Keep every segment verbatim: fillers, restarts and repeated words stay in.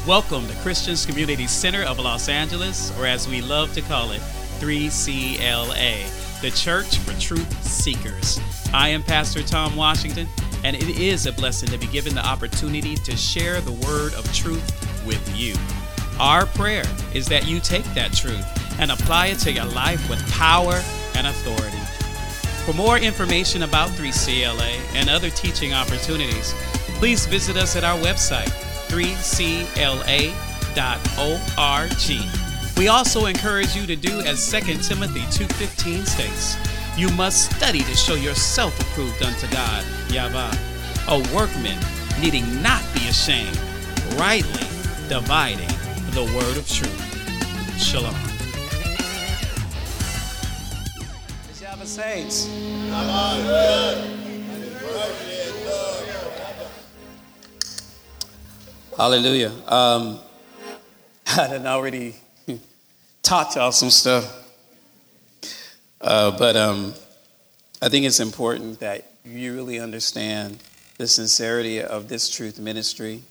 Welcome to Christians Community Center of Los Angeles, or as we love to call it, three C L A, the Church for Truth Seekers. I am Pastor Tom Washington, and it is a blessing to be given the opportunity to share the word of truth with you. Our prayer is that you take that truth and apply it to your life with power and authority. For more information about three C L A and other teaching opportunities, please visit us at our website, three C L A dot org. We also encourage you to do as Second Timothy two fifteen states. You must study to show yourself approved unto God, Yahweh, a workman needing not be ashamed, rightly dividing the word of truth. Shalom. Yahweh saints. Hallelujah. Um, I had already taught y'all some stuff. Uh, but um, I think it's important that you really understand the sincerity of this truth ministry.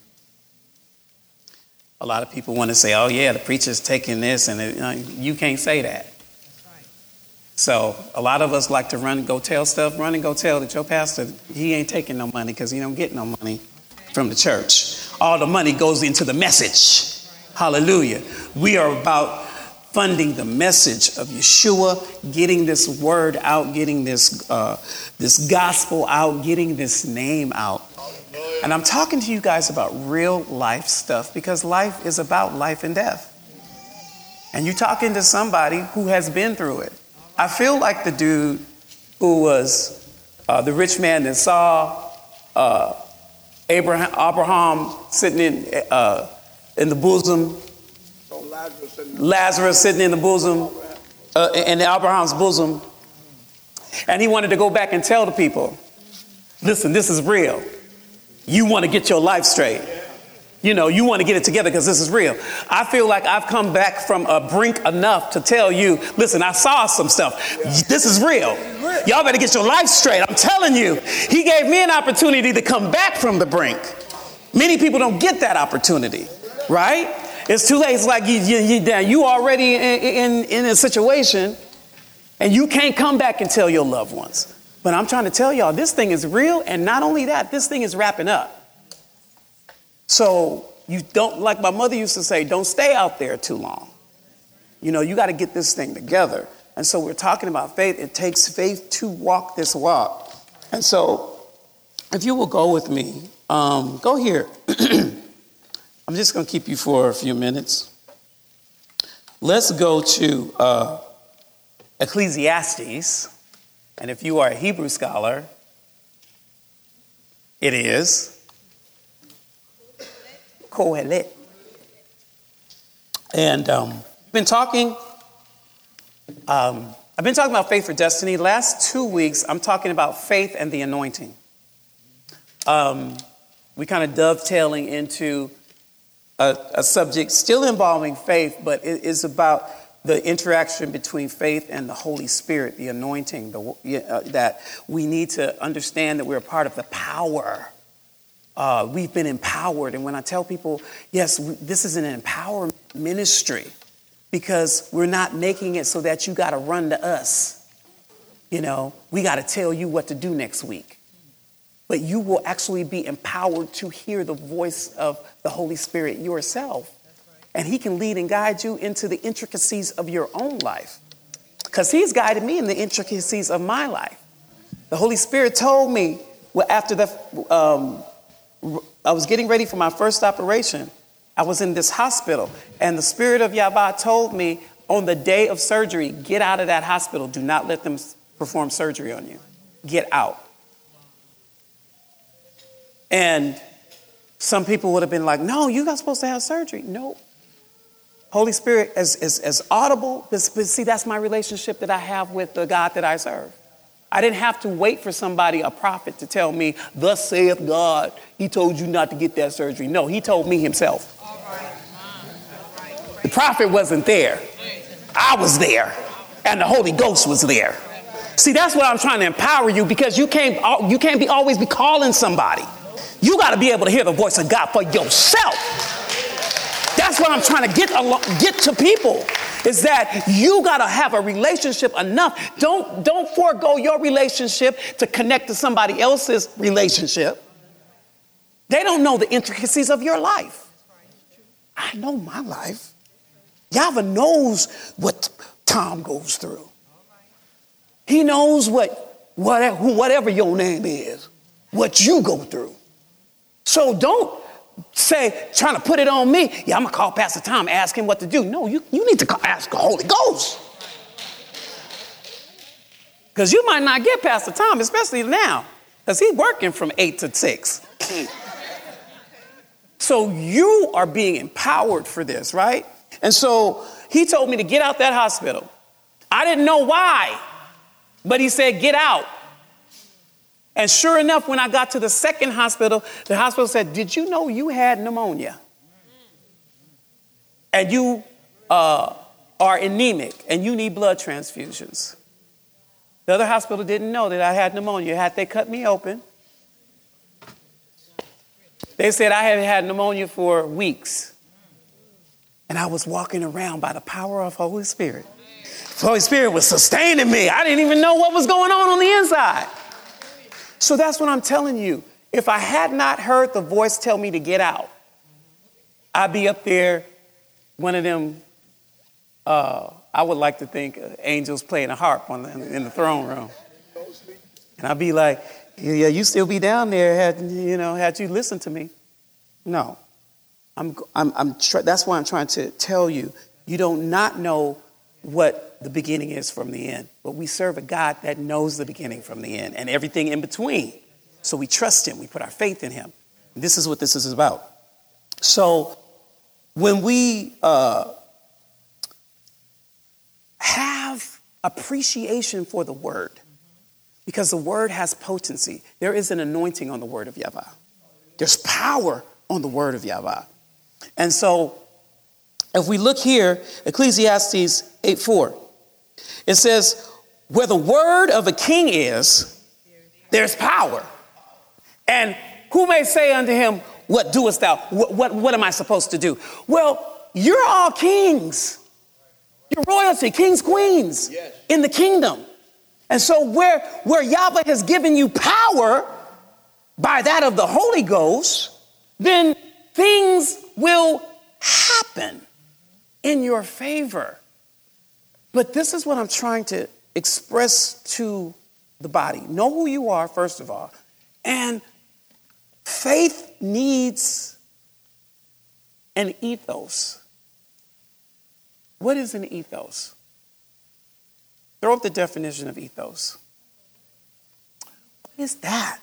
A lot of people want to say, oh, yeah, the preacher's taking this, and it, you know, you can't say that. That's right. So a lot of us like to run and go tell stuff, run and go tell that your pastor, he ain't taking no money because he don't get no money from the church. All the money goes into the message. Hallelujah. We are about funding the message of Yeshua, getting this word out, getting this uh, this gospel out, getting this name out. And I'm talking to you guys about real life stuff because life is about life and death. And you're talking to somebody who has been through it. I feel like the dude who was uh, the rich man that saw uh, Abraham, Abraham sitting in uh, in the bosom, Lazarus sitting, Lazarus sitting in the bosom, uh, in Abraham's bosom, and he wanted to go back and tell the people, listen, this is real. You want to get your life straight. You know, you want to get it together because this is real. I feel like I've come back from a brink enough to tell you, listen, I saw some stuff. This is real. Y'all better get your life straight. I'm telling you, he gave me an opportunity to come back from the brink. Many people don't get that opportunity, right? It's too late. It's like you, you, you, you already in, in, in a situation and you can't come back and tell your loved ones. But I'm trying to tell y'all, this thing is real. And not only that, this thing is wrapping up. So you don't, like my mother used to say, don't stay out there too long. You know, you got to get this thing together. And so we're talking about faith. It takes faith to walk this walk. And so if you will go with me, um, go here. I'm just going to keep you for a few minutes. Let's go to uh, Ecclesiastes. And if you are a Hebrew scholar, it is Kohelet. And um, I've been talking, um, I've been talking about faith for destiny. Last two weeks, I'm talking about faith and the anointing. Um, we kind of dovetailing into a, a subject still involving faith, but it is about the interaction between faith and the Holy Spirit, the anointing, the, uh, that we need to understand that we're a part of the power. Uh, we've been empowered. And when I tell people, yes, we, this is an empowerment ministry because we're not making it so that you got to run to us. You know, we got to tell you what to do next week. But you will actually be empowered to hear the voice of the Holy Spirit yourself. And he can lead and guide you into the intricacies of your own life. Because he's guided me in the intricacies of my life. The Holy Spirit told me, well, after the, um, I was getting ready for my first operation. I was in this hospital. And the Spirit of Yahweh told me on the day of surgery, get out of that hospital. Do not let them perform surgery on you. Get out. And some people would have been like, no, you're not supposed to have surgery. No. Holy Spirit is, is, is audible. But see, that's my relationship that I have with the God that I serve. I didn't have to wait for somebody, a prophet, to tell me, thus saith God, he told you not to get that surgery. No, he told me himself. The prophet wasn't there. I was there. And the Holy Ghost was there. See, that's what I'm trying to empower you because you can't, you can't be always be calling somebody. You got to be able to hear the voice of God for yourself. that's what I'm trying to get along, get to people, is that you got to have a relationship enough. Don't, don't forego your relationship to connect to somebody else's relationship. They don't know the intricacies of your life. I know my life. Yahweh knows what Tom goes through. He knows what, whatever, whatever your name is, what you go through. So don't say, trying to put it on me. Yeah, I'm going to call Pastor Tom, ask him what to do. No, you, you need to call, ask the Holy Ghost. Because you might not get Pastor Tom, especially now, because he's working from eight to six. So you are being empowered for this, right? And so he told me to get out that hospital. I didn't know why, but he said, get out. And sure enough, when I got to the second hospital, the hospital said, did you know you had pneumonia? And you uh, are anemic and you need blood transfusions. The other hospital didn't know that I had pneumonia. Had they cut me open, they said I had had pneumonia for weeks. And I was walking around by the power of Holy Spirit. The Holy Spirit was sustaining me. I didn't even know what was going on on the inside. So that's what I'm telling you. If I had not heard the voice tell me to get out, I'd be up there, one of them, uh, I would like to think uh, angels playing a harp on the, in the throne room. And I'd be like, yeah, you still be down there had, you know, had you listened to me. No, I'm, I'm, I'm tr- that's why I'm trying to tell you, you don't not know what the beginning is from the end, but we serve a God that knows the beginning from the end and everything in between. So we trust him. We put our faith in him. And this is what this is about. So when we uh, have appreciation for the word, because the word has potency. There is an anointing on the word of Yahweh. There's power on the word of Yahweh. And so if we look here, Ecclesiastes eight four, it says, where the word of a king is, there's power. And who may say unto him, what doest thou? What, what, what am I supposed to do? Well, you're all kings. You're royalty, kings, queens yes. in the kingdom. And so where, where Yahweh has given you power by that of the Holy Ghost, then things will happen in your favor. But this is what I'm trying to express to the body. Know who you are, first of all. And faith needs an ethos. What is an ethos? Throw up the definition of ethos. What is that?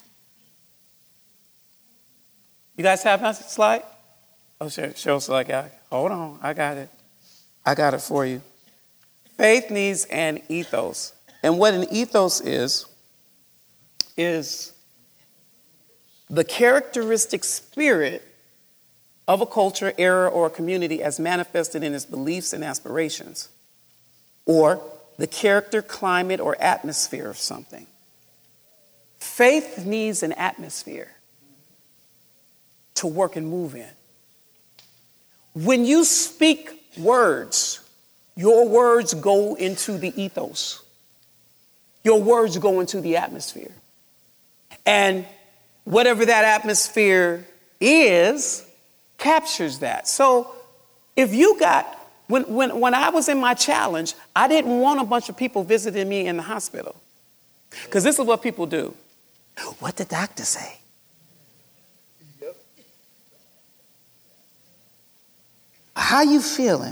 You guys have my slide? Oh, sure, sure. So I got it. Hold on. I got it. I got it for you. Faith needs an ethos. And what an ethos is, is the characteristic spirit of a culture, era, or a community as manifested in its beliefs and aspirations, or the character, climate, or atmosphere of something. Faith needs an atmosphere to work and move in. When you speak words, your words go into the ethos. Your words go into the atmosphere. And whatever that atmosphere is, captures that. So if you got, when, when, when I was in my challenge, I didn't want a bunch of people visiting me in the hospital. Because this is what people do. What did the doctor say? Yep. How you feeling?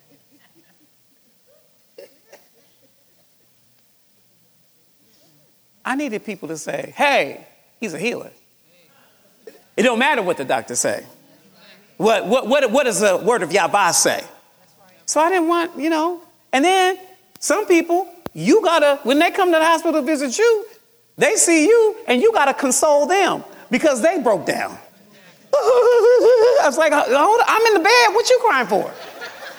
I needed people to say, hey, he's a healer. It don't matter what the doctor say. What, what, what, what does the word of Yahweh say? So I didn't want, you know, and then some people, you gotta, when they come to the hospital to visit you, they see you and you gotta console them because they broke down. I was like, hold on, I'm in the bed, what you crying for?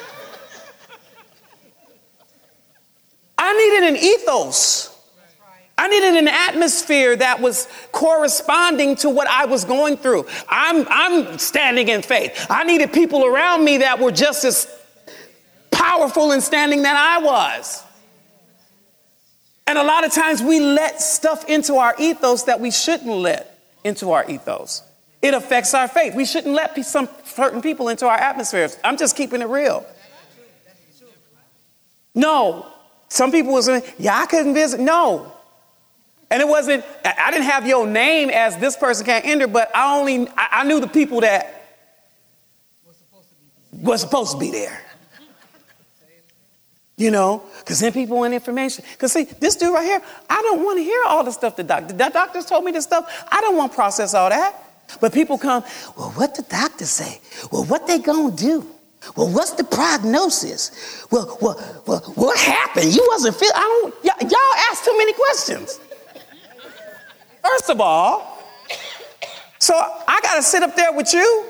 I needed an ethos I needed an atmosphere that was corresponding to what I was going through. I'm, I'm standing in faith. I needed people around me that were just as powerful in standing that I was. And a lot of times we let stuff into our ethos that we shouldn't let into our ethos. It affects our faith. We shouldn't let some certain people into our atmospheres. I'm just keeping it real. No. Some people was saying, yeah, I couldn't visit. No. And it wasn't, I didn't have your name as this person can't enter, but I only, I, I knew the people that was supposed to be there. You know, because then people want information. Because see, this dude right here, I don't want to hear all the stuff the doctor, the doctors told me this stuff. I don't want to process all that. But people come, well, what the doctor say? Well, what they gonna do? Well, what's the prognosis? Well, well, well what happened? You wasn't feeling, I don't, y- y'all ask too many questions. First of all, so I got to sit up there with you?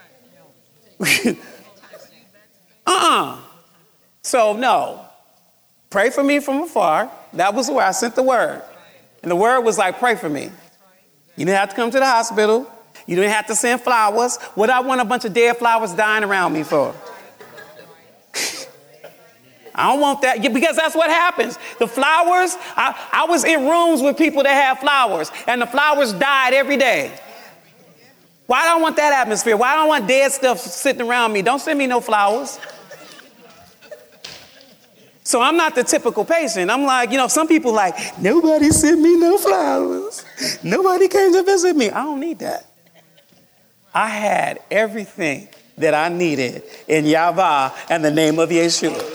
uh-uh. So, no. Pray for me from afar. That was where I sent the word. And the word was like, pray for me. You didn't have to come to the hospital. You didn't have to send flowers. What I want a bunch of dead flowers dying around me for? I don't want that, because that's what happens. The flowers, I, I was in rooms with people that have flowers, and the flowers died every day. Why do I want that atmosphere? Why do I want dead stuff sitting around me? Don't send me no flowers. So I'm not the typical patient. I'm like, you know, some people like, nobody sent me no flowers. Nobody came to visit me. I don't need that. I had everything that I needed in Yahweh and the name of Yeshua.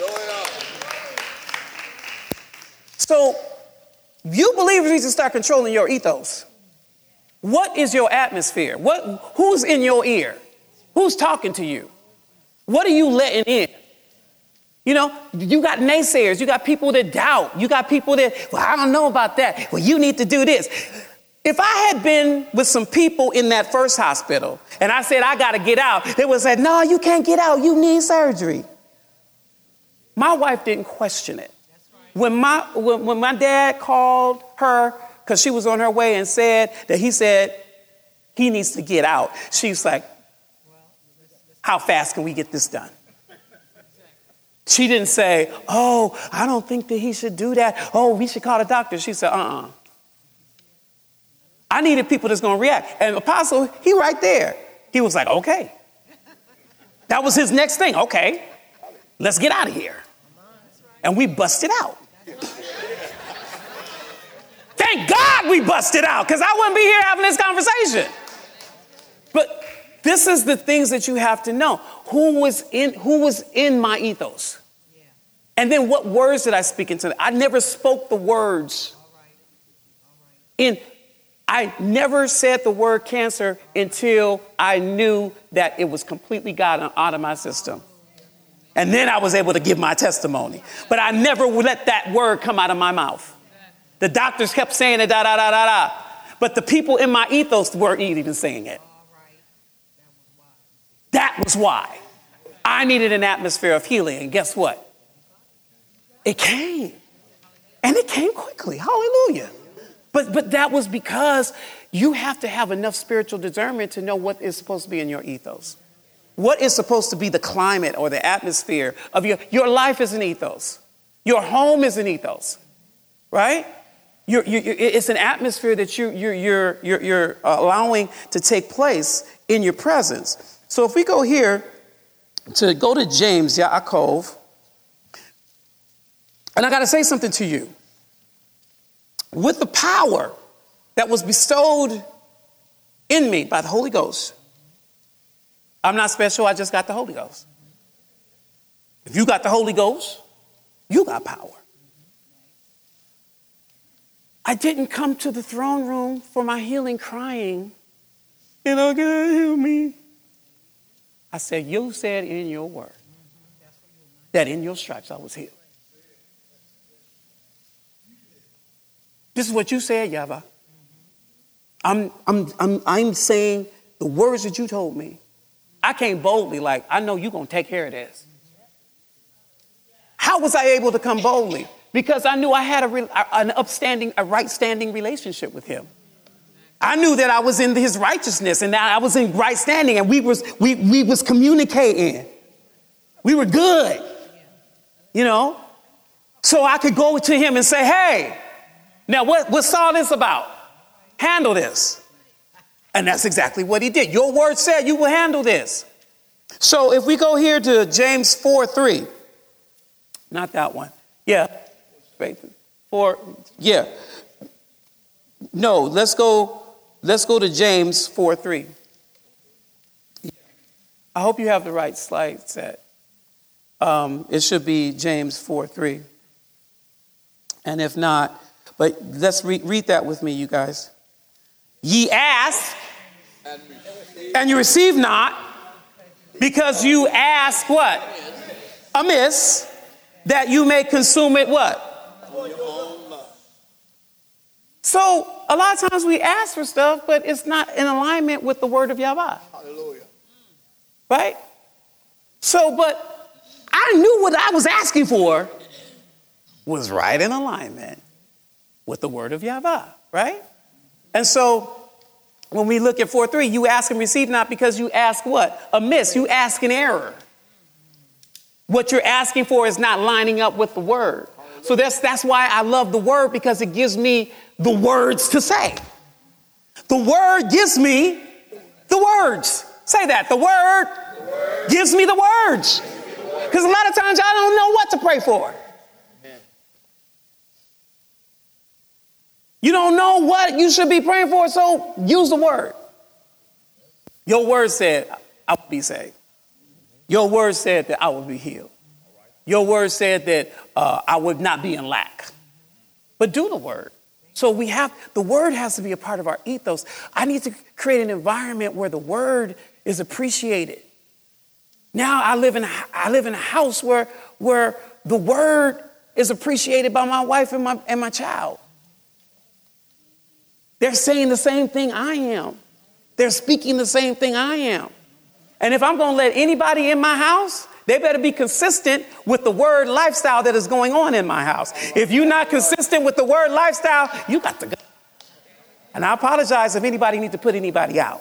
So you believers need to start controlling your ethos. What is your atmosphere? What, who's in your ear? Who's talking to you? What are you letting in? You know, you got naysayers. You got people that doubt. You got people that, well, I don't know about that. Well, you need to do this. If I had been with some people in that first hospital and I said, I got to get out, they would say, no, you can't get out. You need surgery. My wife didn't question it. When my, when, when my dad called her, because she was on her way, and said that he said he needs to get out, she's like, how fast can we get this done? She didn't say, oh, I don't think that he should do that. Oh, we should call the doctor. She said, uh-uh. I needed people that's going to react. And Apostle, he right there. He was like, okay. That was his next thing. Okay, let's get out of here. And we busted out. Thank God we busted out, because I wouldn't be here having this conversation. But this is the things that you have to know. Who was in, who was in my ethos? Yeah. And then what words did I speak into them? I never spoke the words. All right. All right. In, I never said the word cancer until I knew that it was completely gone out of my system. And then I was able to give my testimony. But I never would let that word come out of my mouth. The doctors kept saying it, da, da, da, da, da. But the people in my ethos weren't even saying it. That was why I needed an atmosphere of healing. And guess what? It came. And it came quickly. Hallelujah. But, but that was because you have to have enough spiritual discernment to know what is supposed to be in your ethos. What is supposed to be the climate or the atmosphere of your, your life is an ethos. Your home is an ethos, right? You're, you're, it's an atmosphere that you, you're, you're, you're, you're allowing to take place in your presence. So if we go here to go to James, Yaakov, and I got to say something to you. With the power that was bestowed in me by the Holy Ghost, I'm not special, I just got the Holy Ghost. If you got the Holy Ghost, you got power. I didn't come to the throne room for my healing crying, you know, God heal me. I said, you said in your word that in your stripes I was healed. This is what you said, Yahweh. I'm, I'm, I'm, I'm saying the words that you told me. I came boldly, like, I know you're going to take care of this. How was I able to come boldly? because I knew I had a re- an upstanding, a right standing relationship with him. I knew that I was in his righteousness and that I was in right standing, and we was we we was communicating. We were good, you know. So I could go to him and say, "Hey, now what what's all this about? Handle this." And that's exactly what he did. Your word said you will handle this. So if we go here to James four three, not that one. Yeah. Four. Yeah. No, let's go. Let's go to James four three. I hope you have the right slide set. Um, it should be James four three. And if not, but let's re- read that with me, you guys. Ye ask, and you receive not, because you ask what? Amiss, that you may consume it what? So a lot of times we ask for stuff, but it's not in alignment with the word of Yahweh. Hallelujah. Right? So, but I knew what I was asking for was right in alignment with the word of Yahweh, right? And so when we look at four three, you ask and receive not because you ask what? Amiss. You ask in error. What you're asking for is not lining up with the word. So that's that's why I love the word, because it gives me the words to say. The word gives me the words. Say that. The word, the word gives me the words. Because a lot of times I don't know what to pray for. Amen. You don't know what you should be praying for, so use the word. Your word said, I will be saved. Your word said that I will be healed. Your word said that uh, I would not be in lack. But do the word. So we have, the word has to be a part of our ethos. I need to create an environment where the word is appreciated. Now I live in, I live in a house where, where the word is appreciated by my wife and my, and my child. They're saying the same thing I am. They're speaking the same thing I am. And if I'm going to let anybody in my house, they better be consistent with the word lifestyle that is going on in my house. If you're not consistent with the word lifestyle, you got to go. And I apologize if anybody needs to put anybody out.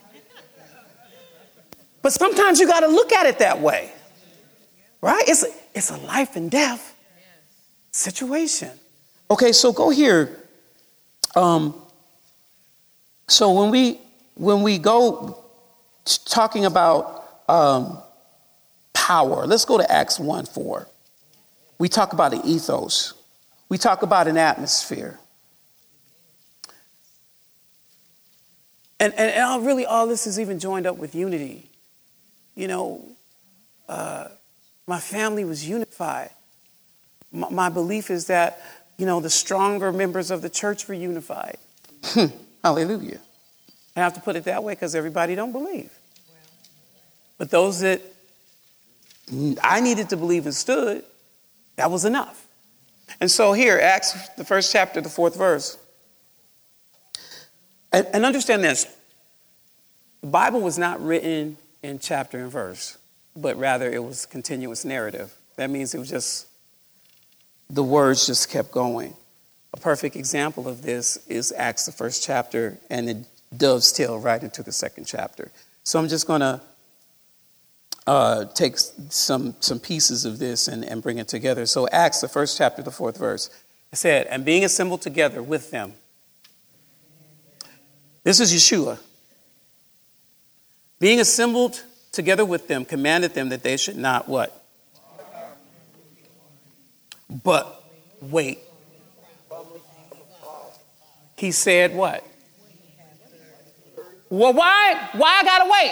But sometimes you got to look at it that way, right? It's a, it's a life and death situation. Okay, so go here. Um, so when we when we go talking about um, power, let's go to Acts one four. We talk about an ethos. We talk about an atmosphere. And, and, and all, really all this is even joined up with unity. You know, uh, my family was unified. My, my belief is that, you know, the stronger members of the church were unified. Hallelujah. I have to put it that way because everybody don't believe. But those that I needed to believe and stood, that was enough. And so here, Acts, the first chapter, the fourth verse. And, and understand this. The Bible was not written in chapter and verse, but rather it was continuous narrative. That means it was just, the words just kept going. A perfect example of this is Acts, the first chapter, and it dovetails right into the second chapter. So I'm just going to uh, take some some pieces of this and, and bring it together. So Acts, the first chapter, the fourth verse, it said, and being assembled together with them. This is Yeshua. Being assembled together with them, commanded them that they should not what? But wait. He said what? Well, why? Why I gotta wait?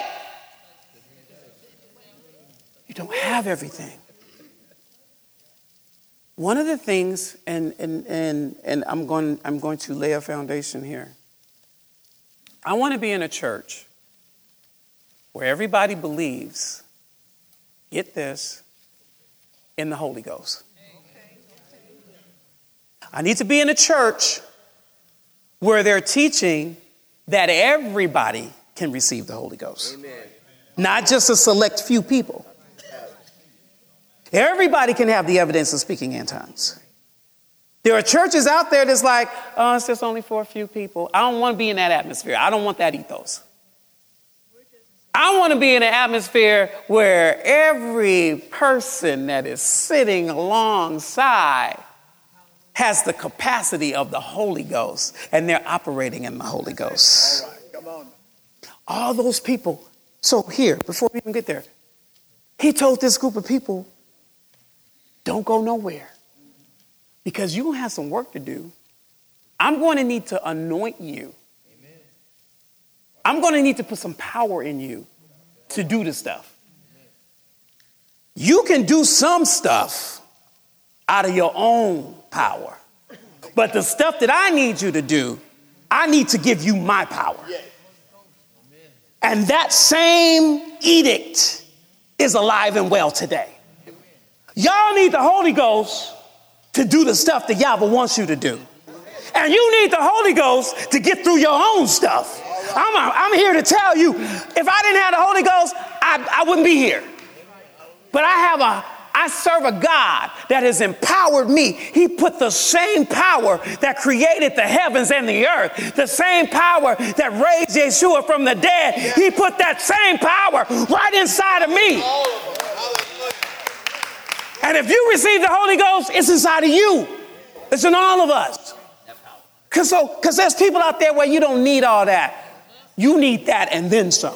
You don't have everything. One of the things, and and and and I'm going I'm going to lay a foundation here. I want to be in a church where everybody believes, get this, in the Holy Ghost. I need to be in a church where they're teaching that everybody can receive the Holy Ghost. Amen. Not just a select few people. Everybody can have the evidence of speaking in tongues. There are churches out there that's like, oh, it's just only for a few people. I don't want to be in that atmosphere. I don't want that ethos. I want to be in an atmosphere where every person that is sitting alongside has the capacity of the Holy Ghost, and they're operating in the Holy Ghost. All right, come on. All those people. So here, before we even get there, he told this group of people, don't go nowhere because you're going to have some work to do. I'm going to need to anoint you. I'm going to need to put some power in you to do the stuff. You can do some stuff out of your own power. But the stuff that I need you to do, I need to give you my power. And that same edict is alive and well today. Y'all need the Holy Ghost to do the stuff that Yahweh wants you to do. And you need the Holy Ghost to get through your own stuff. I'm, a, I'm here to tell you, if I didn't have the Holy Ghost, I, I wouldn't be here. But I have a, I serve a God that has empowered me. He put the same power that created the heavens and the earth, the same power that raised Yeshua from the dead. He put that same power right inside of me. And if you receive the Holy Ghost, it's inside of you. It's in all of us. Because so, because there's people out there where you don't need all that. You need that and then some.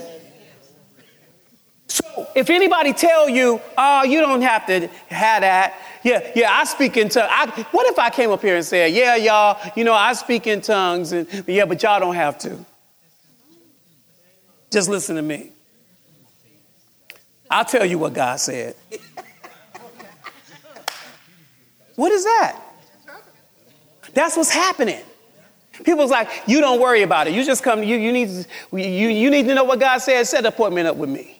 So if anybody tell you, oh, you don't have to have that. Yeah, yeah, I speak in tongues. I, what if I came up here and said, yeah, y'all, you know, I speak in tongues. And yeah, but y'all don't have to. Just listen to me. I'll tell you what God said. What is that? That's what's happening. People's like, you don't worry about it. You just come, you, you, need, to, you, you need to know what God said. Set an appointment up with me.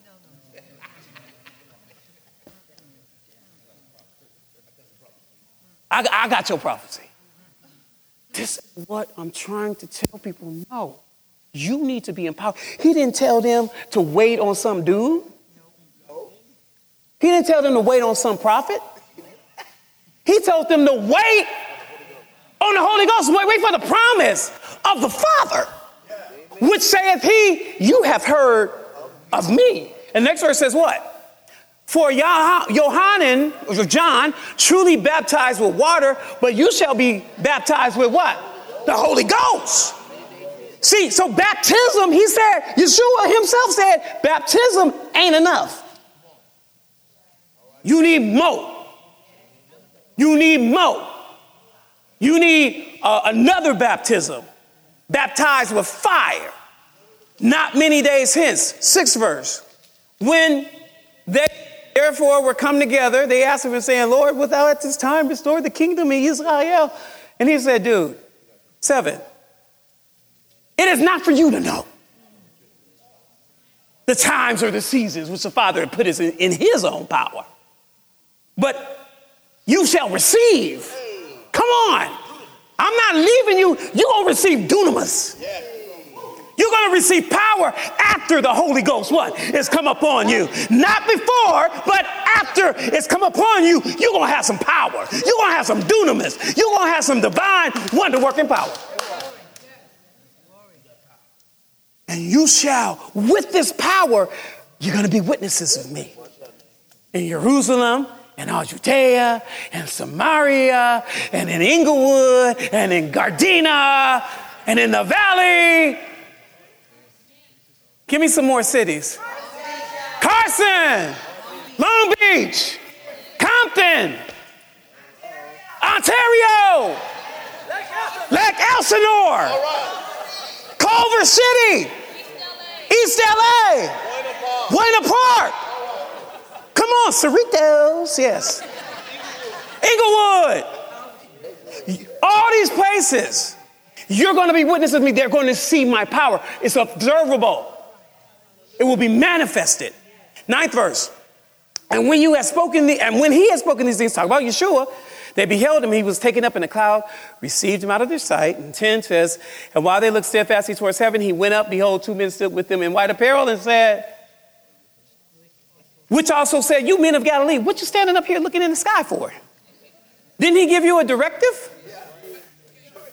I, I got your prophecy. This is what I'm trying to tell people. No, you need to be empowered. He didn't tell them to wait on some dude. He didn't tell them to wait on some prophet. He told them to wait on the Holy Ghost. Wait, wait for the promise of the Father, which saith he, you have heard of me. And next verse says what? For Yohanan, or John, truly baptized with water, but you shall be baptized with what? The Holy Ghost. See, so baptism, he said, Yeshua himself said, baptism ain't enough. You need more. You need more. You need uh, another baptism, baptized with fire, not many days hence. Sixth verse. When they therefore were come together, they asked him and saying, Lord, wilt thou at this time restore the kingdom in Israel? And he said, dude, seven, it is not for you to know the times or the seasons which the Father had put in, in his own power. But you shall receive. Come on. I'm not leaving you. You're going to receive dunamis. You're going to receive power after the Holy Ghost, what? It's come upon you. Not before, but after it's come upon you, you're going to have some power. You're going to have some dunamis. You're going to have some divine wonder-working power. And you shall, with this power, you're going to be witnesses of me. In Jerusalem, and all Judea, and Samaria, and in Inglewood, and in Gardena, and in the valley. Give me some more cities. Carson, Long Beach, Compton, Ontario, Lake Elsinore, Culver City, East L A, Buena Park. Come on, Cerritos, yes. Inglewood. All these places. You're going to be witnesses of me. They're going to see my power. It's observable. It will be manifested. Ninth verse. And when you have spoken, the, and when he had spoken these things, talk about Yeshua, they beheld him. He was taken up in a cloud, received him out of their sight. And ten says, and while they looked steadfastly towards heaven, he went up. Behold, two men stood with them in white apparel and said, which also said, you men of Galilee, what you standing up here looking in the sky for? Didn't he give you a directive?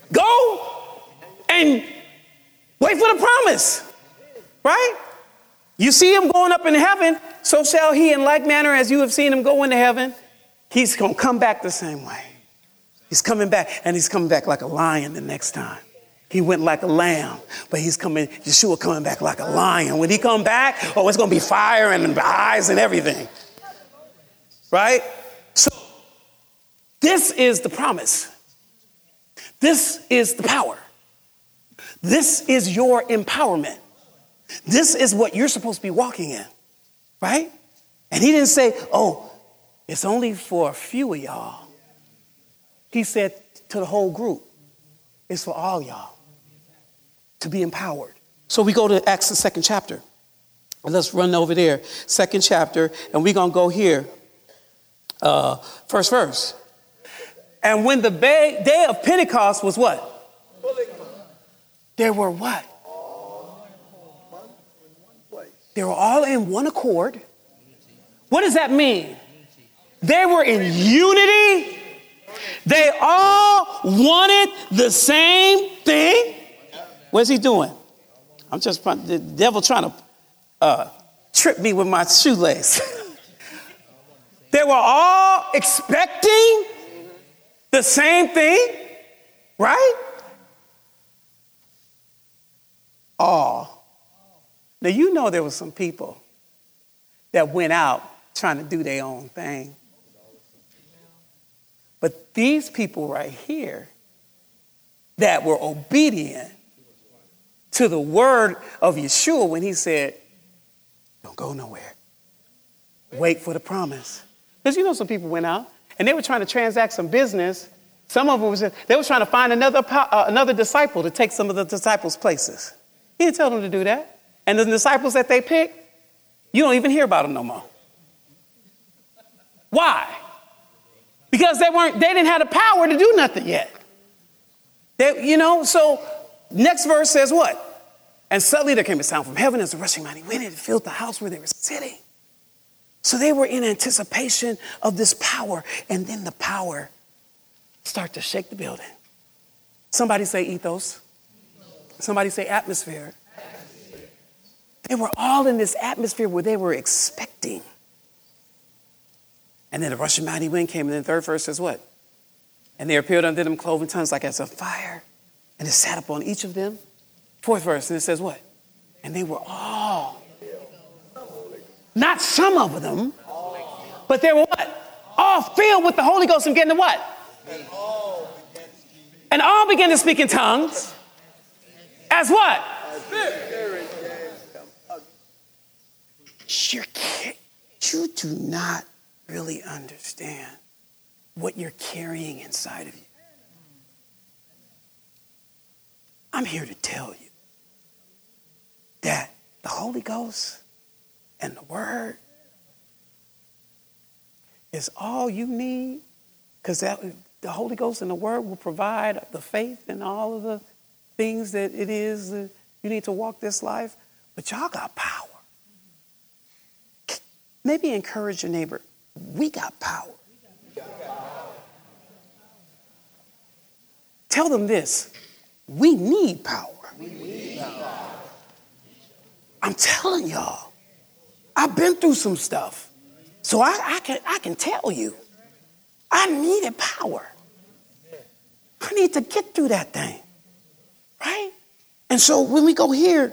Go and wait for the promise, right? You see him going up in heaven, so shall he in like manner as you have seen him go into heaven. He's going to come back the same way. He's coming back, and he's coming back like a lion the next time. He went like a lamb, but he's coming, Yeshua coming back like a lion. When he come back, oh, it's going to be fire and eyes and everything. Right? So this is the promise. This is the power. This is your empowerment. This is what you're supposed to be walking in. Right? And he didn't say, oh, it's only for a few of y'all. He said to the whole group, it's for all y'all to be empowered. So we go to Acts, the second chapter. And let's run over there. Second chapter. And we're going to go here. Uh, first verse. And when the ba- day of Pentecost was what? There were what? They were all in one accord. What does that mean? They were in unity. They all wanted the same thing. What's he doing? I'm just, the devil trying to uh, trip me with my shoelace. They were all expecting the same thing, right? All. Now, you know there were some people that went out trying to do their own thing. But these people right here that were obedient to the word of Yeshua when he said, don't go nowhere. Wait for the promise. Because you know some people went out and they were trying to transact some business. Some of them was, they were trying to find another, uh, another disciple to take some of the disciples' places. He didn't tell them to do that. And the disciples that they picked, you don't even hear about them no more. Why? Because they weren't, they didn't have the power to do nothing yet. They, you know, so next verse says what? And suddenly there came a sound from heaven as a rushing mighty wind, and it filled the house where they were sitting. So they were in anticipation of this power, and then the power start to shake the building. Somebody say ethos. Somebody say atmosphere. They were all in this atmosphere where they were expecting. And then the rushing mighty wind came, and then the third verse says what? And there appeared unto them cloven tongues like as of fire, and it sat upon each of them. Fourth verse, and it says what? And they were all, not some of them, but they were what? All filled with the Holy Ghost and getting to what? And all began to speak in tongues. As what? You're, you do not really understand what you're carrying inside of you. I'm here to tell you that the Holy Ghost and the Word is all you need, because that the Holy Ghost and the Word will provide the faith and all of the things that it is that you need to walk this life. But y'all got power. Maybe encourage your neighbor. We got power. Tell them this. We need power. We need power. I'm telling y'all, I've been through some stuff. So I, I can I can tell you, I needed power. I need to get through that thing. Right? And so when we go here,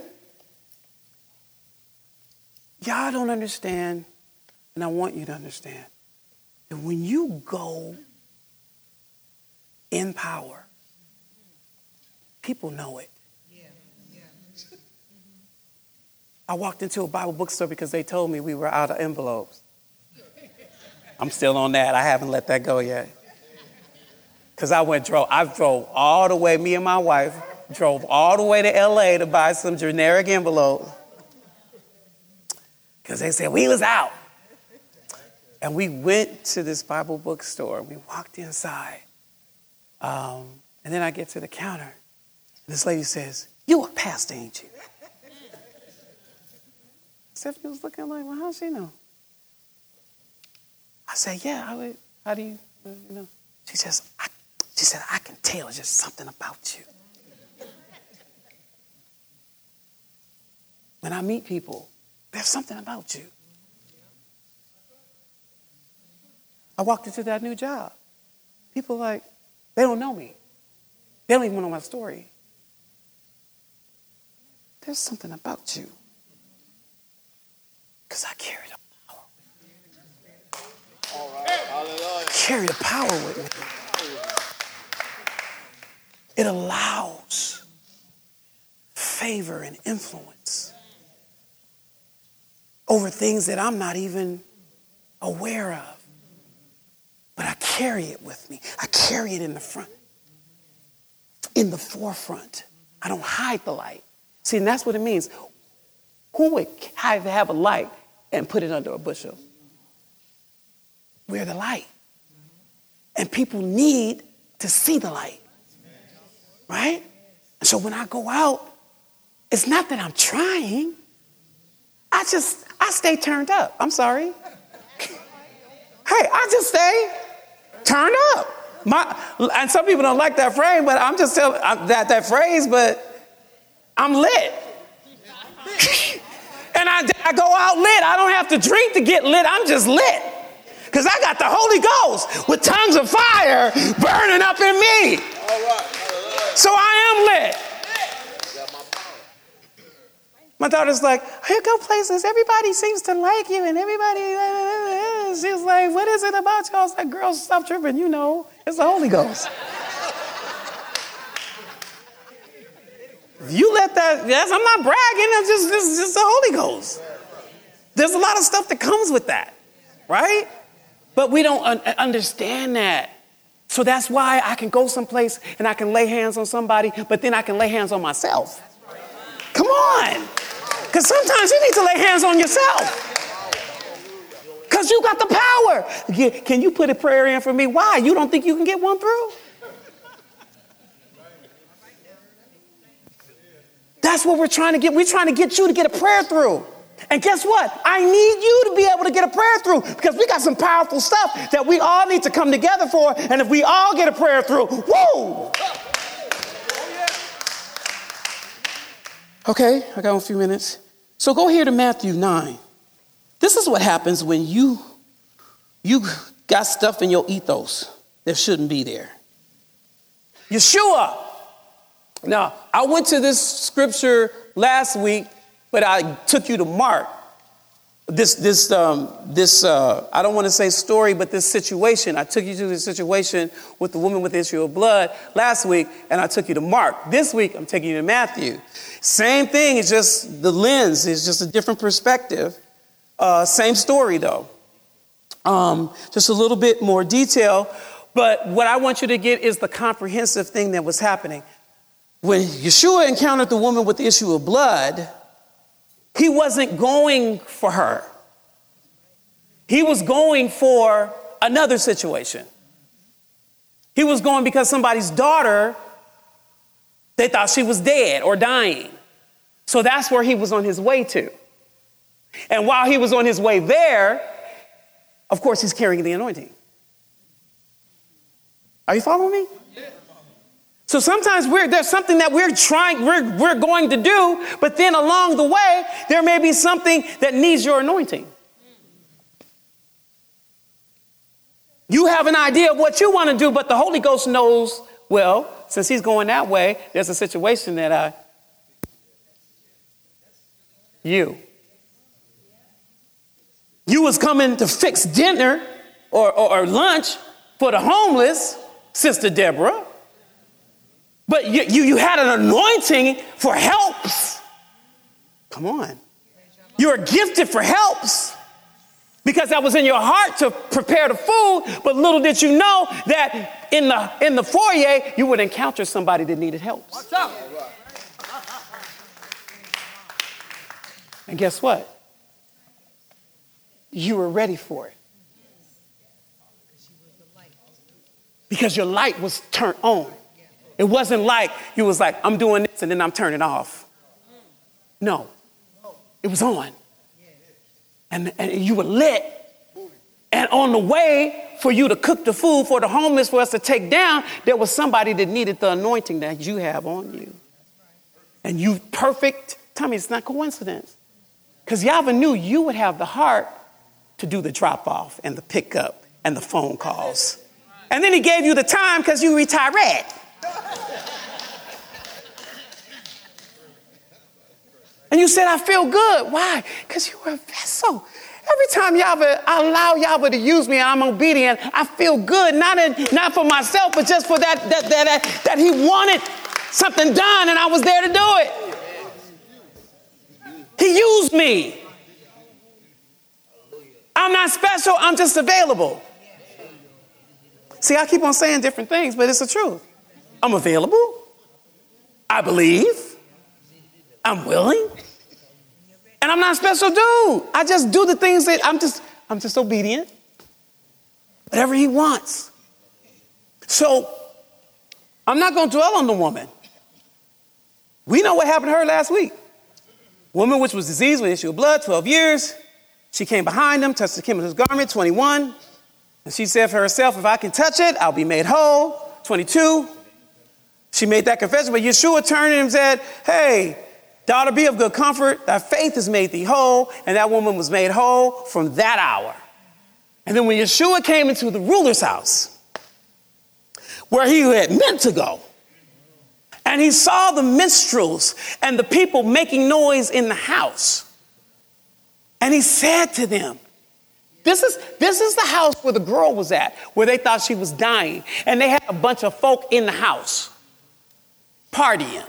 y'all don't understand, and I want you to understand, that when you go in power, people know it. Yeah. Yeah. I walked into a Bible bookstore because they told me we were out of envelopes. I'm still on that. I haven't let that go yet. Because I went, drove, I drove all the way, me and my wife, drove all the way to L A to buy some generic envelopes. Because they said we was out. And we went to this Bible bookstore. We walked inside. Um, and then I get to the counter. This lady says, you a pastor, ain't you? Stephanie was looking like, well, how does she know? I said, yeah, I would, how do you, you know? She says, I, She said, I can tell just something about you. When I meet people, there's something about you. I walked into that new job. People like, they don't know me. They don't even know my story. There's something about you. Because I carry the power with me. All right. I carry the power with me. It allows favor and influence over things that I'm not even aware of. But I carry it with me. I carry it in the front, in the forefront. I don't hide the light. See, and that's what it means. Who would have, have a light and put it under a bushel? We're the light. And people need to see the light. Right? And so when I go out, it's not that I'm trying. I just, I stay turned up. I'm sorry. Hey, I just stay turned up. My, and some people don't like that phrase, but I'm just telling that, that phrase, but I'm lit. And I, I go out lit. I don't have to drink to get lit. I'm just lit. Because I got the Holy Ghost with tongues of fire burning up in me. All right. So I am lit. My daughter's like, you go places, everybody seems to like you, and everybody, she's like, what is it about you? I was like, girl, stop tripping, you know, it's the Holy Ghost. You let that, yes, I'm not bragging, it's just, it's just the Holy Ghost. There's a lot of stuff that comes with that, right? But we don't un- understand that. So that's why I can go someplace and I can lay hands on somebody, but then I can lay hands on myself. Come on. Because sometimes you need to lay hands on yourself. Because you got the power. Can you put a prayer in for me? Why? You don't think you can get one through? That's what we're trying to get. We're trying to get you to get a prayer through. And guess what? I need you to be able to get a prayer through because we got some powerful stuff that we all need to come together for. And if we all get a prayer through, woo! Okay, I got a few minutes. So go here to Matthew nine. This is what happens when you, you got stuff in your ethos that shouldn't be there. Yeshua. Now, I went to this scripture last week, but I took you to Mark. This, this, um, this. Uh, I don't want to say story, but this situation. I took you to the situation with the woman with the issue of blood last week, and I took you to Mark. This week, I'm taking you to Matthew. Same thing. It's just the lens is just a different perspective. Uh, same story, though. Um, just a little bit more detail. But what I want you to get is the comprehensive thing that was happening. When Yeshua encountered the woman with the issue of blood, he wasn't going for her. He was going for another situation. He was going because somebody's daughter, they thought she was dead or dying. So that's where he was on his way to. And while he was on his way there, of course, he's carrying the anointing. Are you following me? So sometimes we're, there's something that we're trying, we're, we're going to do, but then along the way, there may be something that needs your anointing. You have an idea of what you want to do, but the Holy Ghost knows, well, since he's going that way, there's a situation that I, you. You was coming to fix dinner or, or, or lunch for the homeless, Sister Deborah. But you, you, you had an anointing for helps. Come on. You're gifted for helps because that was in your heart to prepare the food. But little did you know that in the, in the foyer, you would encounter somebody that needed help. What's up? And guess what? You were ready for it. Because your light was turned on. It wasn't like you was like, I'm doing this and then I'm turning off. No, it was on. And, and you were lit. And on the way for you to cook the food for the homeless for us to take down. There was somebody that needed the anointing that you have on you. And you perfect. Tell me, it's not coincidence. Because Yahweh knew you would have the heart to do the drop off and the pickup and the phone calls. And then he gave you the time because you retired. And you said, I feel good. Why? Because you were a vessel. Every time Yahweh, I allow Yahweh to use me and I'm obedient, I feel good, not in, not for myself, but just for that, that, that, that, that he wanted something done and I was there to do it. He used me. I'm not special, I'm just available. See, I keep on saying different things, but it's the truth. I'm available. I believe. I'm willing. And I'm not a special dude. I just do the things that I'm just, I'm just obedient. Whatever he wants. So I'm not going to dwell on the woman. We know what happened to her last week. Woman which was diseased with an issue of blood, twelve years. She came behind him, touched the hem of his garment, twenty-one. And she said for herself, if I can touch it, I'll be made whole. twenty-two. She made that confession, but Yeshua turned to him and said, hey, daughter, be of good comfort. Thy faith has made thee whole. And that woman was made whole from that hour. And then when Yeshua came into the ruler's house, where he had meant to go, and he saw the minstrels and the people making noise in the house. And he said to them, this is, this is the house where the girl was at, where they thought she was dying. And they had a bunch of folk in the house, partying,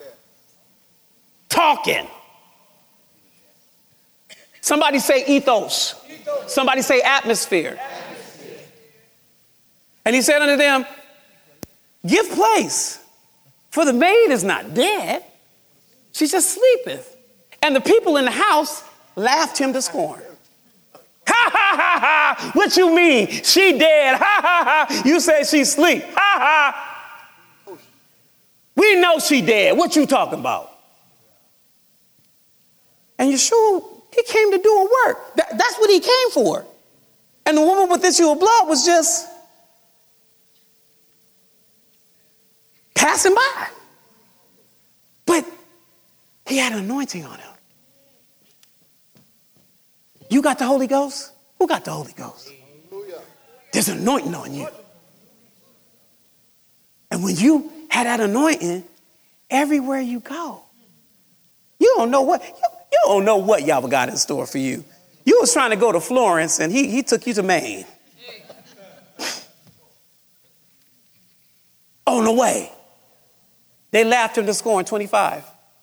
talking. Somebody say ethos. ethos. Somebody say atmosphere. atmosphere. And he said unto them, give place. For the maid is not dead, she just sleepeth. And the people in the house laughed him to scorn. Ha, ha, ha, ha. What you mean? She dead. Ha, ha, ha. You say she sleep. Ha, ha. We know she dead. What you talking about? And Yeshua, he came to do a work. That, that's what he came for. And the woman with the issue of blood was just passing by. But he had an anointing on him. You got the Holy Ghost? Who got the Holy Ghost? There's an anointing on you. And when you had that anointing, everywhere you go, you don't know what, you, you don't know what Yahweh got in store for you. You was trying to go to Florence and he, he took you to Maine. On the way. They laughed him to scorn, twenty-five.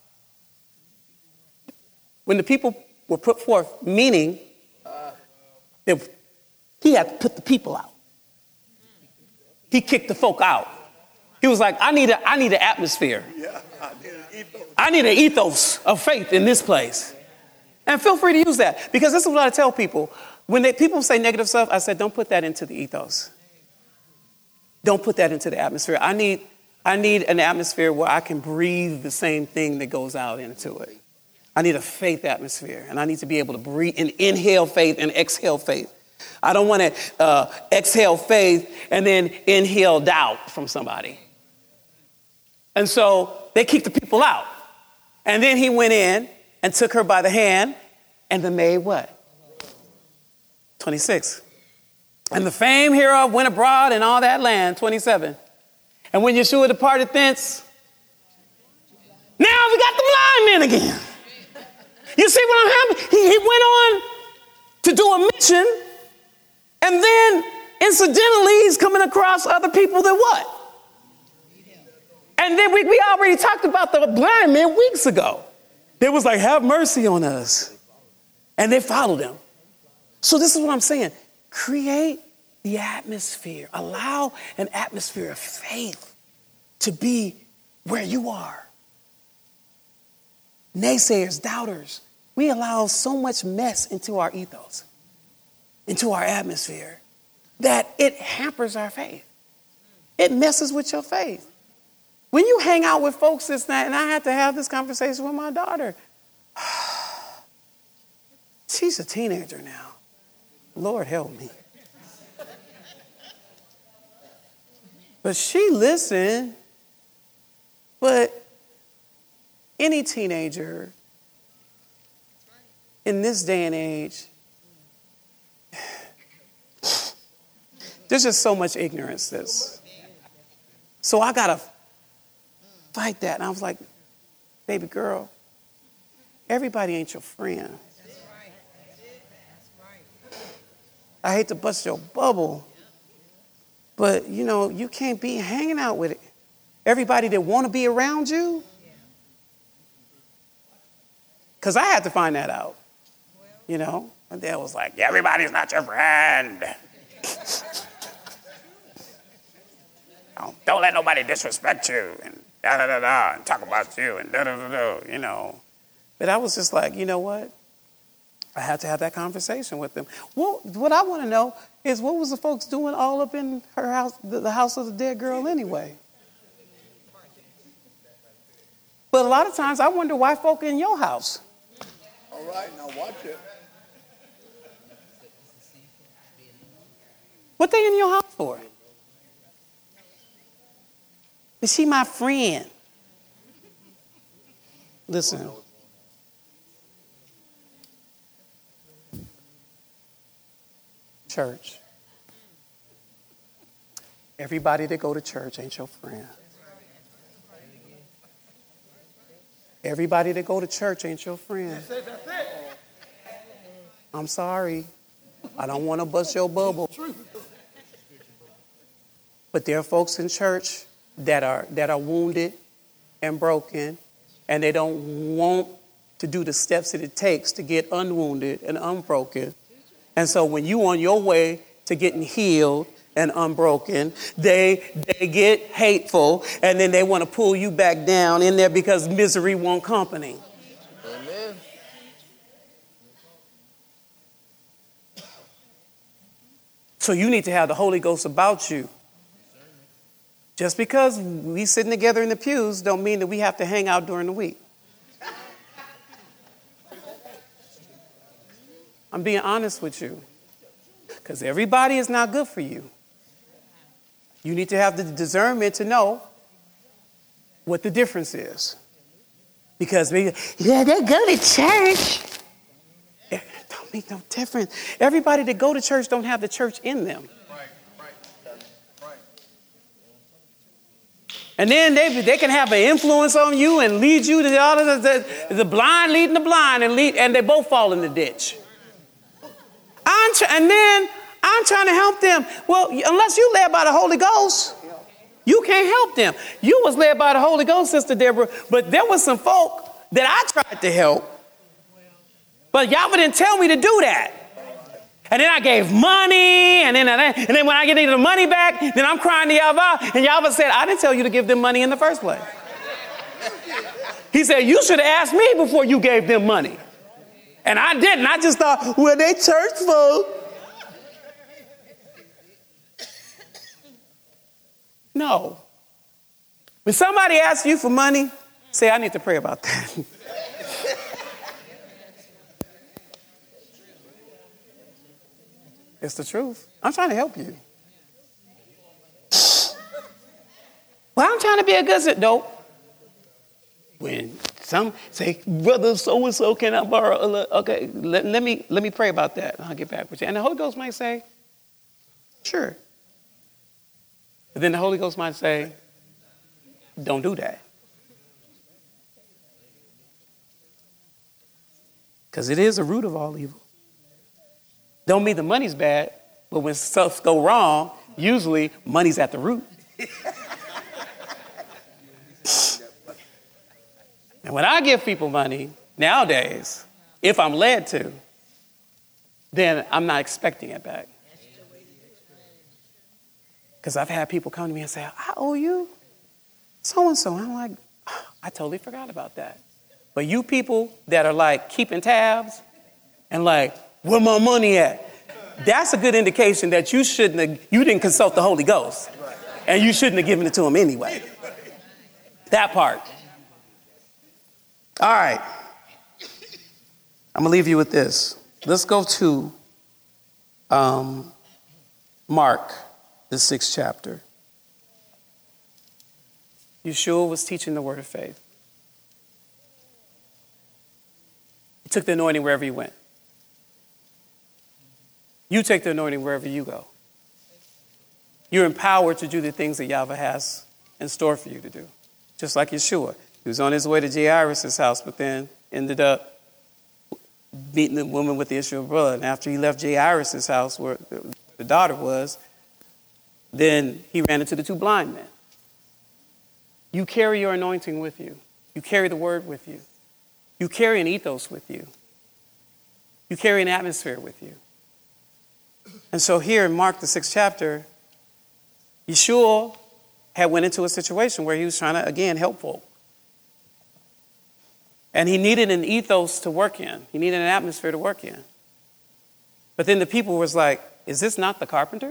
When the people were put forth, meaning they, he had to put the people out. He kicked the folk out. He was like, I need a, I need an atmosphere. Yeah, I, need an ethos. I need an ethos of faith in this place. And feel free to use that, because this is what I tell people. When they, people say negative stuff, I said, don't put that into the ethos. Don't put that into the atmosphere. I need, I need an atmosphere where I can breathe the same thing that goes out into it. I need a faith atmosphere, and I need to be able to breathe and inhale faith and exhale faith. I don't want to uh, exhale faith and then inhale doubt from somebody. And so they kicked the people out. And then he went in and took her by the hand, and the maid what? twenty-six. And the fame hereof went abroad in all that land, twenty-seven. And when Yeshua departed thence, now we got the blind men again. You see what I'm having? He, he went on to do a mission, and then incidentally, he's coming across other people that what? And then we, we already talked about the blind men weeks ago. They was like, have mercy on us. And they followed him. So this is what I'm saying. Create the atmosphere. Allow an atmosphere of faith to be where you are. Naysayers, doubters, we allow so much mess into our ethos, into our atmosphere, that it hampers our faith. It messes with your faith. When you hang out with folks this night, and I had to have this conversation with my daughter. She's a teenager now. Lord help me. But she listened. But any teenager in this day and age, there's just so much ignorance. This. So I got to fight that. And I was like, baby girl, everybody ain't your friend. I hate to bust your bubble, but, you know, you can't be hanging out with it. Everybody that want to be around you. Because I had to find that out, you know. My dad was like, everybody's not your friend. don't, don't let nobody disrespect you and da-da-da-da and talk about you and da-da-da-da, you know. But I was just like, you know what? I had to have that conversation with them. Well, what I want to know is what was the folks doing all up in her house, the, the house of the dead girl anyway? But a lot of times I wonder why folk in your house. All right, now watch it. What they in your house for? Is she my friend? Listen. Church. Everybody that go to church ain't your friend. Everybody that go to church ain't your friend. I'm sorry. I don't want to bust your bubble. But there are folks in church that are that are wounded and broken, and they don't want to do the steps that it takes to get unwounded and unbroken. And so when you on your way to getting healed and unbroken, they they get hateful, and then they want to pull you back down in there because misery won't company. Amen. So you need to have the Holy Ghost about you. Just because we sitting together in the pews don't mean that we have to hang out during the week. I'm being honest with you. Because everybody is not good for you. You need to have the discernment to know what the difference is. Because we, yeah, they go to church. It don't make no difference. Everybody that go to church don't have the church in them. And then they they can have an influence on you and lead you to the other, the, the blind leading the blind, and lead, and they both fall in the ditch. I'm tr- and then I'm trying to help them. Well, unless you led by the Holy Ghost, you can't help them. You was led by the Holy Ghost, Sister Deborah, but there was some folk that I tried to help, but y'all didn't tell me to do that. And then I gave money, and then, and then when I get the money back, then I'm crying to Yahweh, and Yahweh said, I didn't tell you to give them money in the first place. He said, you should have asked me before you gave them money. And I didn't. I just thought, well, they church folk. No. When somebody asks you for money, say, I need to pray about that. It's the truth. I'm trying to help you. Well, I'm trying to be a good citizen. Nope. When some say, brother so-and-so, can I borrow a little? Okay, let, let me let me pray about that. I'll get back with you. And the Holy Ghost might say, sure. But then the Holy Ghost might say, don't do that. Because it is the root of all evil. Don't mean the money's bad, but when stuff go wrong, usually money's at the root. And when I give people money nowadays, if I'm led to, then I'm not expecting it back. Because I've had people come to me and say, I owe you so-and-so. I'm like, oh, I totally forgot about that. But you people that are like keeping tabs and like, where my money at? That's a good indication that you shouldn't have, you didn't consult the Holy Ghost. And you shouldn't have given it to him anyway. That part. All right. I'm going to leave you with this. Let's go to um, Mark, the sixth chapter. Yeshua was teaching the word of faith. He took the anointing wherever he went. You take the anointing wherever you go. You're empowered to do the things that Yahweh has in store for you to do. Just like Yeshua. He was on his way to Jairus' house, but then ended up meeting the woman with the issue of blood. And after he left Jairus' house, where the daughter was, then he ran into the two blind men. You carry your anointing with you. You carry the word with you. You carry an ethos with you. You carry an atmosphere with you. And so here in Mark, the sixth chapter, Yeshua had went into a situation where he was trying to, again, help folk. And he needed an ethos to work in. He needed an atmosphere to work in. But then the people was like, is this not the carpenter?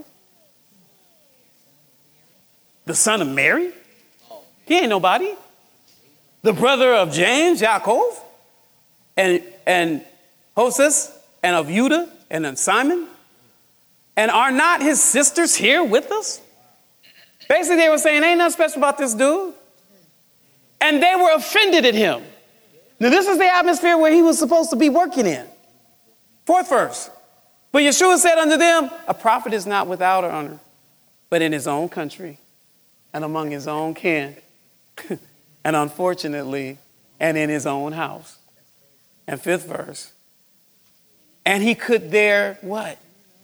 The son of Mary? He ain't nobody. The brother of James, Yaakov, and, and Joseph, and of Judah, and of Simon? And are not his sisters here with us? Basically, they were saying, ain't nothing special about this dude. And they were offended at him. Now, this is the atmosphere where he was supposed to be working in. Fourth verse. But Yeshua said unto them, a prophet is not without honor, but in his own country and among his own kin, and unfortunately, and in his own house. And fifth verse. And he could there, what?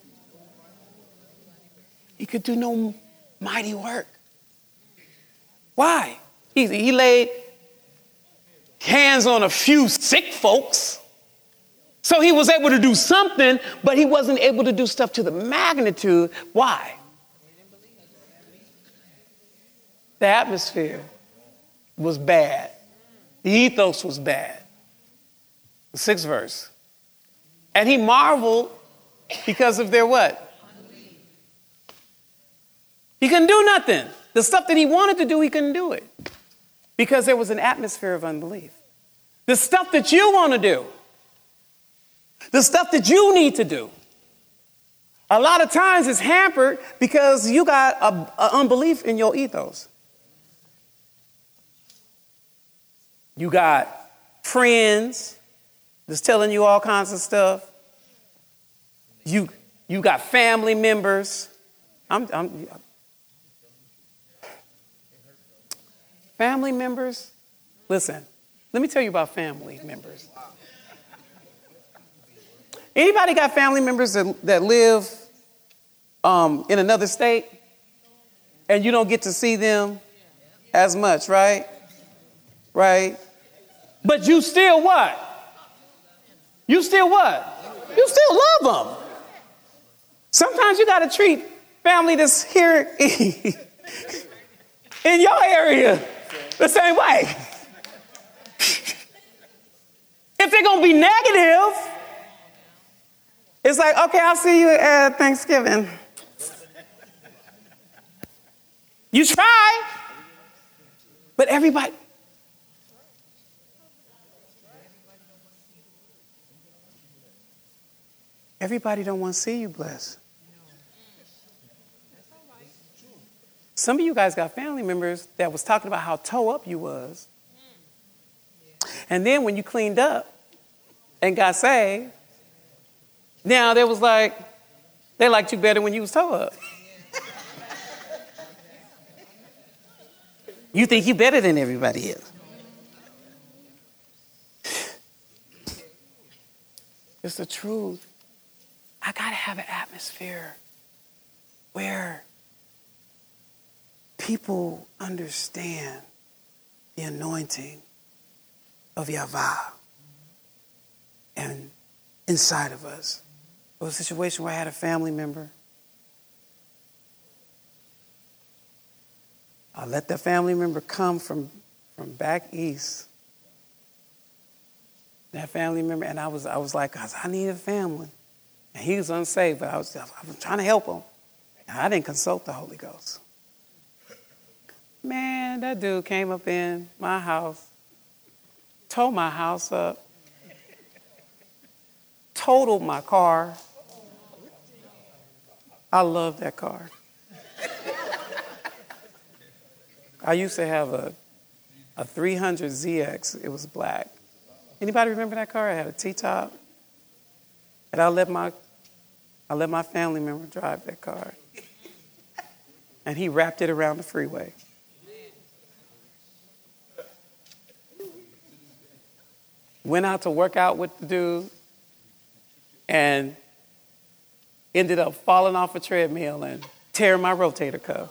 He could do no mighty work. Why? He, he laid hands on a few sick folks. So he was able to do something, but he wasn't able to do stuff to the magnitude. Why? The atmosphere was bad. The ethos was bad. The sixth verse. And he marveled because of their what? He couldn't do nothing. The stuff that he wanted to do, he couldn't do it. Because there was an atmosphere of unbelief. The stuff that you want to do, the stuff that you need to do, a lot of times is hampered because you got a, a unbelief in your ethos. You got friends that's telling you all kinds of stuff. You, you got family members. I'm, I'm, family members. Listen, let me tell you about family members. Anybody got family members that, that live um, in another state and you don't get to see them as much, right? Right? But you still what? You still what? You still love them. Sometimes you got to treat family that's here in your area the same way. If they're going to be negative, it's like, okay, I'll see you at Thanksgiving. You try, but everybody. Everybody don't want to see you blessed. Some of you guys got family members that was talking about how toe up you was. And then when you cleaned up and got saved, now they was like, they liked you better when you was toe up. You think you better than everybody else. It's the truth. I got to have an atmosphere where people understand the anointing of Yahweh and inside of us. There was a situation where I had a family member. I let that family member come from, from back east. That family member, and I was I was like, I need a family. And he was unsaved, but I was, I was trying to help him. And I didn't consult the Holy Ghost. Man, that dude came up in my house, tore my house up, totaled my car. I love that car. I used to have a a three hundred Z X. It was black. Anybody remember that car? It had a T-top. And I let my, I let my family member drive that car. And he wrapped it around the freeway. Went out to work out with the dude and ended up falling off a treadmill and tearing my rotator cuff.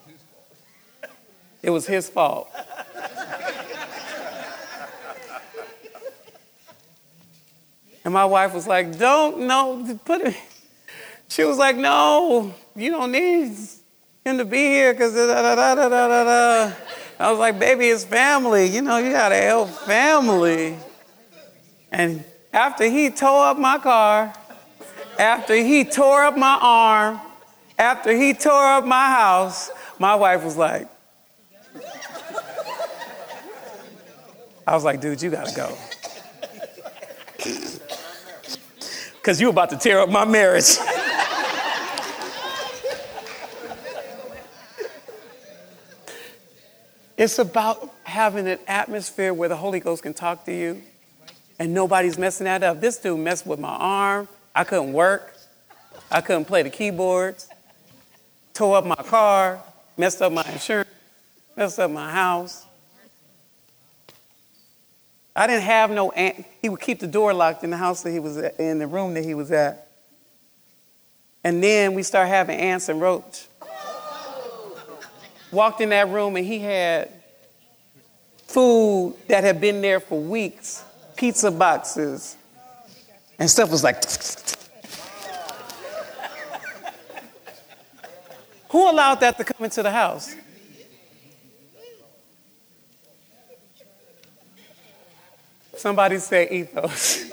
It was his fault. And my wife was like, don't, no, put it. She was like, no, you don't need him to be here because da da da da da da da. I was like, baby, it's family. You know, you got to help family. And after he tore up my car, after he tore up my arm, after he tore up my house, my wife was like, I was like, dude, you got to go. Because you about to tear up my marriage. It's about having an atmosphere where the Holy Ghost can talk to you and nobody's messing that up. This dude messed with my arm. I couldn't work. I couldn't play the keyboards. Tore up my car. Messed up my insurance. Messed up my house. I didn't have no aunt. He would keep the door locked in the house that he was at, in the room that he was at. And then we started having ants and roach. Walked in that room and he had food that had been there for weeks, pizza boxes, and stuff was like. Who allowed that to come into the house? Somebody say ethos.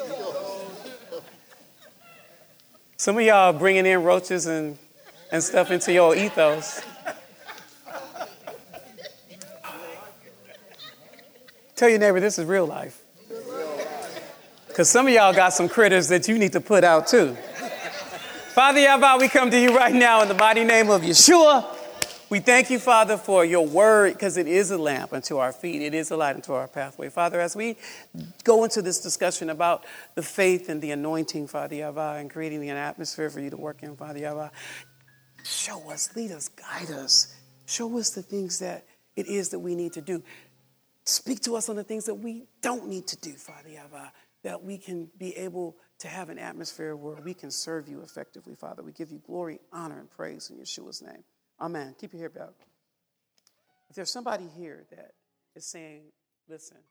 Some of y'all are bringing in roaches and, and stuff into your ethos. Tell your neighbor this is real life. Because some of y'all got some critters that you need to put out too. Father Yahweh, we come to you right now in the mighty name of Yeshua. We thank you, Father, for your word, because it is a lamp unto our feet. It is a light unto our pathway. Father, as we go into this discussion about the faith and the anointing, Father Yahweh, and creating an atmosphere for you to work in, Father Yahweh, show us, lead us, guide us. Show us the things that it is that we need to do. Speak to us on the things that we don't need to do, Father Yahweh, that we can be able to have an atmosphere where we can serve you effectively, Father. We give you glory, honor, and praise in Yeshua's name. Amen. Keep your head bowed. If there's somebody here that is saying, listen,